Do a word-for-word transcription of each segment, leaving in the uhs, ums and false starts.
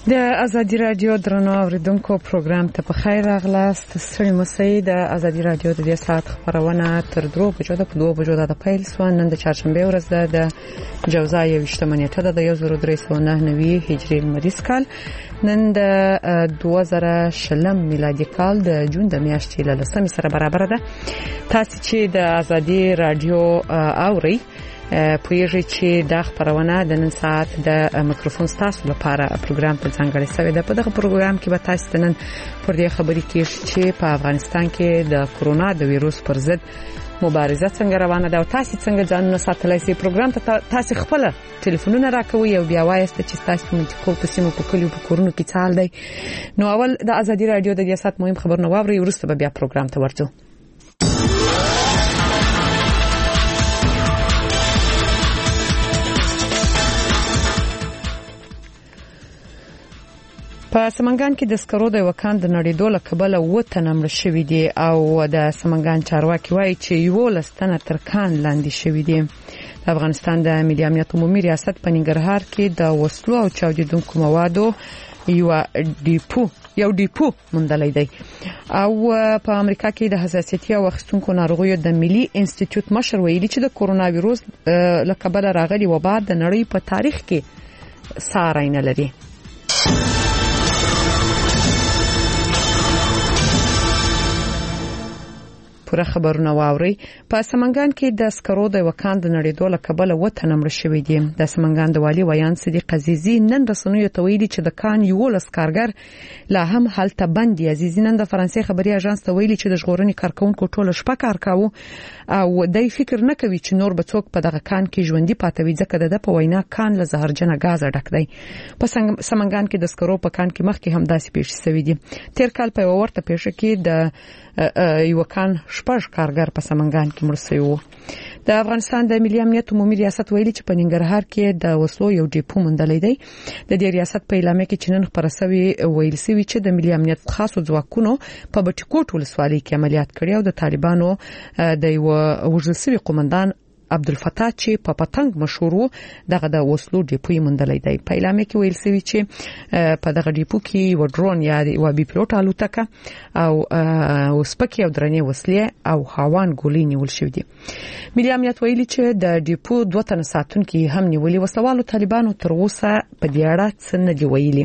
د ازادي رادیو درنو اوریدونکو پروګرام ته په خیر راغلاست. ستړي مسئ. د ازادي رادیو د دې ساعت خبرونه تر درو بجو د دوه بجو د پیل سو. نن د چهارشنبه ورځ ده د جوزا یوشتمه نیټه ده د یو زر درې سوه نهه نوي هجري لمریز کال. نن د دوه زره شلم میلادي کال د جون د میاشتې له لسمې سره برابر ده. تاسو چې د ازادي رادیو اوري پوهیږئ چې دا خبرونه د نن ساعت د میکروفون ستاسو لپاره پروګرام ته ځانګړی شوی ده. په دغه پروګرام کې به تاسو نن پر دې خبرې کیږي چې په افغانستان کې د کورونا د ویروس پر ضد مبارزه څنګه روانه ده او تاسو څنګه ځانونه ساتلای شئ. پروګرام ته تاسو خپل ټلیفونونه راکوي او بیا وایسته چې تاسو منطقو په سیمو په کلیو په کورونو کې څال دی. نو اول د ازادي رادیو د دې ساعت مهم خبرونه واوري، ورسته به بیا پروګرام ته ورځو. په سمنګان کې د سکرو د وکان د نړیدو له کبله وته نمړ شوې دي او د سمنګان چارواکي وایي چې یو لستنه ترکان لاندې شوې دي. د افغانستان د ملي امنیت عمومي ریاست په ننګرهار کې د وسلو او چاودیدونکو موادو یو ډیپو یو ډیپو موندلې دی او په امریکا کې د حساسیتي او اخیستونکو ناروغیو د ملي انسټیټیوټ مشر ویلي چې د کورونا وایروس له کبله راغلي وبا د نړۍ په تاریخ کې ساری نه لري. پوره خبرونه واوري. په سمنګان کې د سکرو د وکان د نړیدو له کبله وته نمړ شوې دي. د سمنګان د والي ویان صدیق عزیزی نن رسنیو ته ویلي چې د کان یو لسکارګر لا هم هلته بند. عزیزی نن د فرانسې خبري اژانس ته ویلي چې د ژغورنې کارکونکو ټول شپه کار کاوه او دای فکر نه کوي چې نور به څوک په دغه کان کې ژوندۍ پاتوي ځکه د په وینا کان له زهرجنه غاز ډک دی. په سمنګان کې د سکرو په کان کې مخکې هم داسې پیښ شوې دي. تیر کال په ورته پیښه کې د یو کان شپږ کارګر په سمنګان کې مړ شوی وو. د افغانستان د ملي امنیت عمومي ریاست ویلي چې په ننګرهار کې د وسلو یو ډیپو موندلې دی. د دې ریاست په اعلامیه کې چې نن خبره شوی ویل شوی چې د ملي امنیت خاصو ځواکونو په بټکوټ ولسوالۍ کې عملیات کړي او د طالبانو د یو وژل شوی قومندان عبدالفتاح چې په پتنګ مشهور وو دغه د وسلو ډیپو موندلې دی. په اعلامیه کې ویل شوی چې په دغه ډیپو کې و ډرون یا و بي پلوټ الوتکه او وسپکي او درنې وسلې او هاوان ګولې نیول شوې دي. ملي امنیت ویلي چې د ډیپو دوه تن ساتونکي هم نیولې و. سوالو طالبانو تر اوسه په دې اړه څه نه دی ویلي.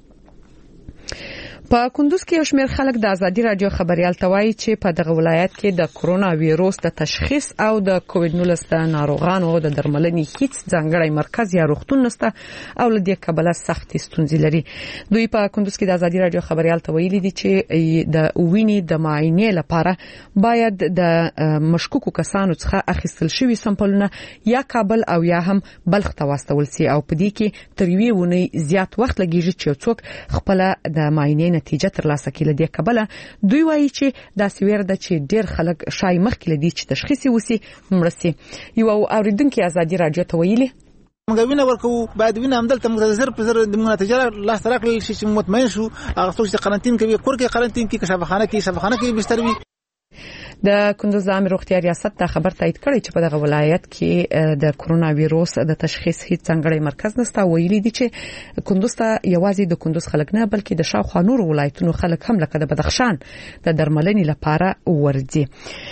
په کندوز کې یو شمېر خلک د ازادي رادیو خبريال توایي چې په دغه ولایت کې د کورونا وایروس د تشخیص او د کووډ نولس د ناروغانو د درملنې هیڅ ځانګړی مرکز یا روغتون نشته او له دې کبله سختې ستونزې لري. دوی په کندوز کې د ازادي رادیو خبريال تویلي دي چې د وینې د معاینې لپاره باید د مشکوکو کسانو څخه اخیستل شوی سمپلونه یا کابل او یا هم بلخ ته واستول شي او په دې کې تر یوې ونې زیات وخت لګیږي چې څوک خپل د معاینې نتیجه ترلاسه کړي. د کبله دوی وایي چې دا سویر ده چې ډیر خلک شای مخکې لدی چې تشخیص وسی مرسي. یو اوریدونکو ازادي رادیو ته ویلي موږ وینه ورکو باید وینه همدلته موږ زر په زر د نتیجه لا سره کړل شي چې مطمئن شو هغه څوک چې قرنټین کوي کور کې قرنټین کې شفاخانه کې شفاخانه کې بستر وي. د کندوز د عامه روغتیا ریاست دا خبر تایید کړی چې په دغه ولایت کې د کورونا وایروس د تشخیص هیڅ ځانګړی مرکز نشته. ویلي دي چې کندوز ته یوازې د کندوز خلک نه بلکې د شاوخوا نور ولایتونو خلک هم لکه د بدخشان د درملنې لپاره ورځي.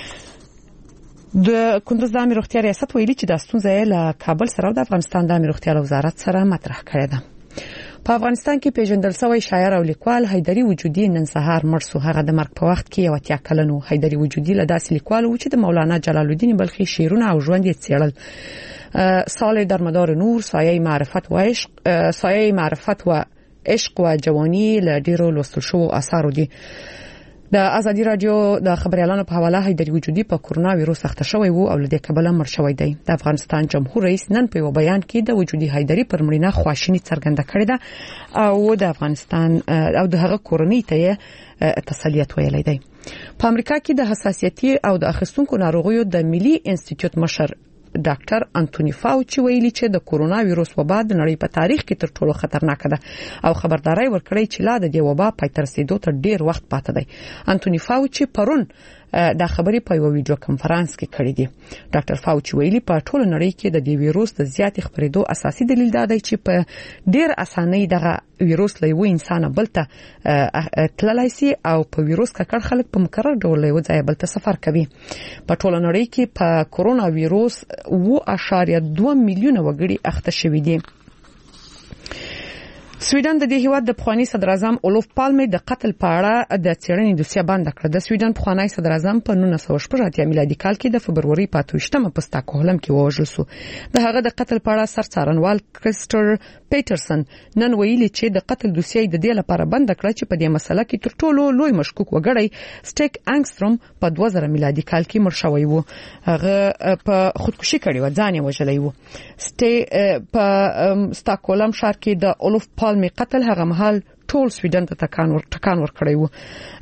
د کندوز د عامه روغتیا ریاست ویلي چې د ستونزې له کابل سره او د افغانستان د عامه روغتیا وزارت سره مطرح کړې ده. په افغانستان کې پیژندل شوی شاعر او لیکوال حیدري وجودي نن سهار مړ شو. هغه د مرګ په وخت کې یو اتیا کلن حیدري وجودي له داسې لیکوال و چې د مولانا جلال الدین بلخي شعرونه او ژوند یې څېړل. سال در مدار نور، سایه معرفت و عشق، سایه معرفت و عشق و جوانی له ډیرو لوستل شوو آثارو دي. د ازادي رادیو د خبريالانو په حواله حیدري وجودي په کورونا وایروس اخته شوی وو او له دې کبله مړ شوی دی. د افغانستان جمهور رئیس نن په یو بیان کې د وجودي حیدري پر مړینه خواشینی څرګنده کړې ده او د افغانستان او د هغه کورنۍ ته تسلیت ویلي دی. په امریکا کې د حساسیتي او د اخیستونکو ناروغیو د ملي انسټیټیوټ مشر ډاکټر انټونی فاوچي ویلي چې د کورونا وایروس وبا د نړۍ په تاریخ کې تر ټولو خطرناک ده او خبرداري ورکړی چې لا د دې وبا پای تر رسیدو ته ډیر وخت پاتې دی. انټونی فاوچي پرون د خبرې په یو ویډیو کانفرنس کې کړې دي. ډاکټر فاوچي ویلي په ټوله نړۍ کې د دې وایروس د زیات خبرېدو اساسي دلیل دا دی چې په ډېر اسانۍ دغه وایروس له یو انسان بل ته تللی سي او په وایروس ککړ خلک په مکرر ډول یو ځای بل ته سفر کوي. په ټوله نړۍ کې په کورونا وایروس اوه اشاریه دوه میلیونه وګړي اخته شوي دي. سویډن د دې هیواد د پخوانی صدر اعظم اولوف پالمې د قتل په اړه د څېړنې دوسیه بند کړه. د سویډن پخوانی صدر اعظم په نولس سوه شپږ اتیا میلادي کال کې د فبروري په اته ویشتمه په سټاکهولم کې ووژل شو. د هغه د قتل په اړه سرڅارنوال کریسټر پیټرسن نن ویلي چې د قتل دوسیه د دې لپاره بند کړه چې په دې مسله کې تر ټولو لوی مشکوک وګړی سټیک انګستروم په دوه زره میلادي کال کې مړ شوی و. هغه په خودکشي کړې و، ځان یې وژلی و. سټي په سټاکهولم ښار کې د اولوف پالمې قتل هغه مهال ټول سویډن ته ټکان ور ټکان ور کړی و.